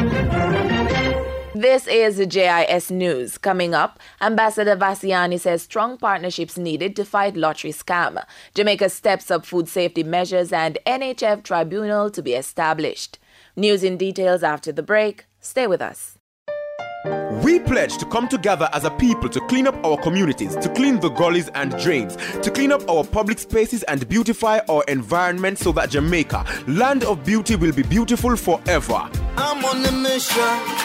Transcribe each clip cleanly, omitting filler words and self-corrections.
This is the JIS News. Coming up, Ambassador Vassiani says strong partnerships needed to fight lottery scam. Jamaica steps up food safety measures and NHF tribunal to be established. News in details after the break. Stay with us. We pledge to come together as a people to clean up our communities, to clean the gullies and drains, to clean up our public spaces and beautify our environment so that Jamaica, land of beauty, will be beautiful forever. I'm on a mission.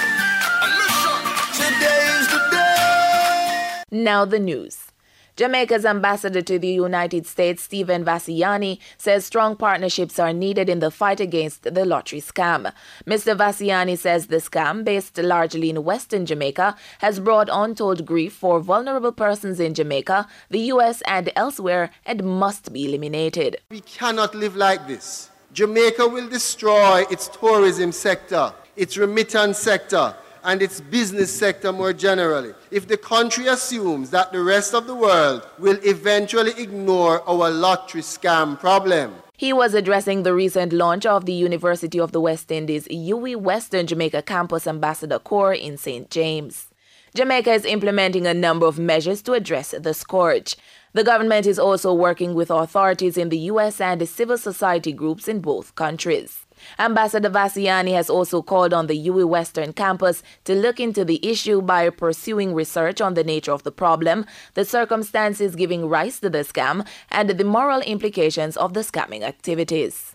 Today's the day. Now the news. Jamaica's ambassador to the United States, Stephen Vassiani, says strong partnerships are needed in the fight against the lottery scam. Mr. Vassiani says the scam, based largely in Western Jamaica, has brought untold grief for vulnerable persons in Jamaica, the U.S. and elsewhere, and must be eliminated. We cannot live like this. Jamaica will destroy its tourism sector, its remittance sector, and its business sector more generally, if the country assumes that the rest of the world will eventually ignore our lottery scam problem. He was addressing the recent launch of the University of the West Indies UWI Western Jamaica Campus Ambassador Corps in St. James. Jamaica is implementing a number of measures to address the scourge. The government is also working with authorities in the U.S. and civil society groups in both countries. Ambassador Vassiani has also called on the UWI Western Campus to look into the issue by pursuing research on the nature of the problem, the circumstances giving rise to the scam, and the moral implications of the scamming activities.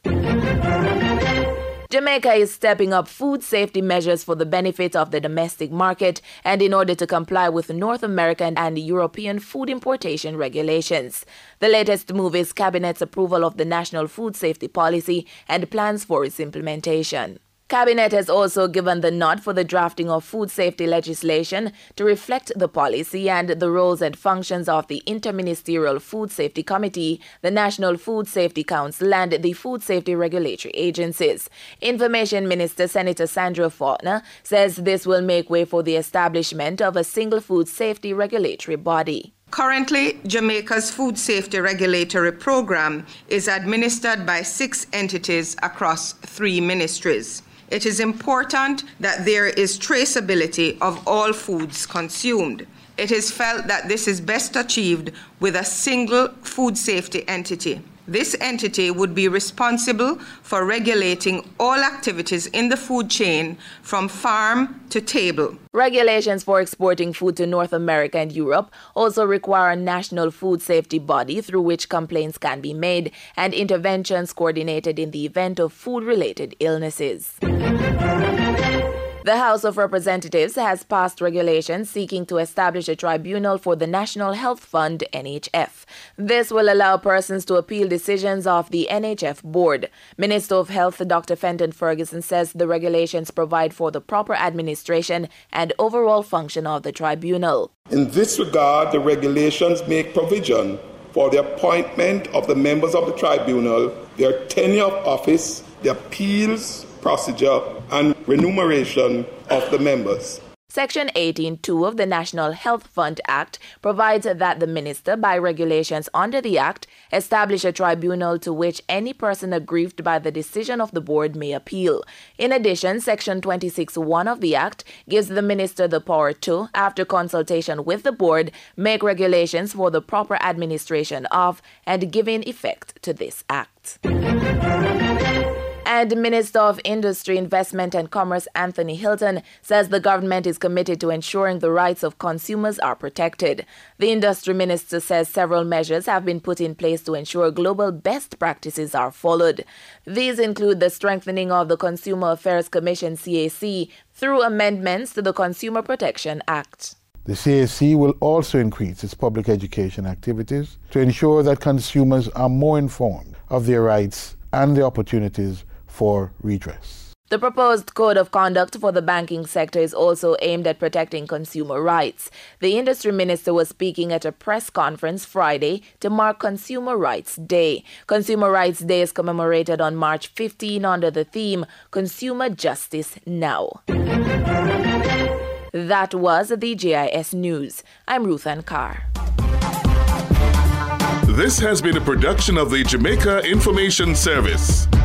Jamaica is stepping up food safety measures for the benefit of the domestic market and in order to comply with North American and European food importation regulations. The latest move is Cabinet's approval of the National Food Safety Policy and plans for its implementation. Cabinet has also given the nod for the drafting of food safety legislation to reflect the policy and the roles and functions of the Interministerial Food Safety Committee, the National Food Safety Council, and the Food Safety Regulatory Agencies. Information Minister Senator Sandra Faulkner says this will make way for the establishment of a single food safety regulatory body. Currently, Jamaica's food safety regulatory program is administered by 6 entities across 3 ministries. It is important that there is traceability of all foods consumed. It is felt that this is best achieved with a single food safety entity. This entity would be responsible for regulating all activities in the food chain from farm to table. Regulations for exporting food to North America and Europe also require a national food safety body through which complaints can be made and interventions coordinated in the event of food-related illnesses. The House of Representatives has passed regulations seeking to establish a tribunal for the National Health Fund, NHF. This will allow persons to appeal decisions of the NHF board. Minister of Health, Dr. Fenton Ferguson, says the regulations provide for the proper administration and overall function of the tribunal. In this regard, the regulations make provision for the appointment of the members of the tribunal, their tenure of office, the appeals procedure, and remuneration of the members. Section 18(2) of the National Health Fund Act provides that the minister, by regulations under the Act, establish a tribunal to which any person aggrieved by the decision of the board may appeal. In addition, Section 26(1) of the Act gives the minister the power to, after consultation with the board, make regulations for the proper administration of and giving effect to this Act. And Minister of Industry, Investment and Commerce Anthony Hilton says the government is committed to ensuring the rights of consumers are protected. The industry minister says several measures have been put in place to ensure global best practices are followed. These include the strengthening of the Consumer Affairs Commission (CAC) through amendments to the Consumer Protection Act. The CAC will also increase its public education activities to ensure that consumers are more informed of their rights and the opportunities for redress. The proposed code of conduct for the banking sector is also aimed at protecting consumer rights. The industry minister was speaking at a press conference Friday to mark Consumer Rights Day. Consumer Rights Day is commemorated on March 15 under the theme Consumer Justice Now. That was the JIS News. I'm Ruth Ann Carr. This has been a production of the Jamaica Information Service.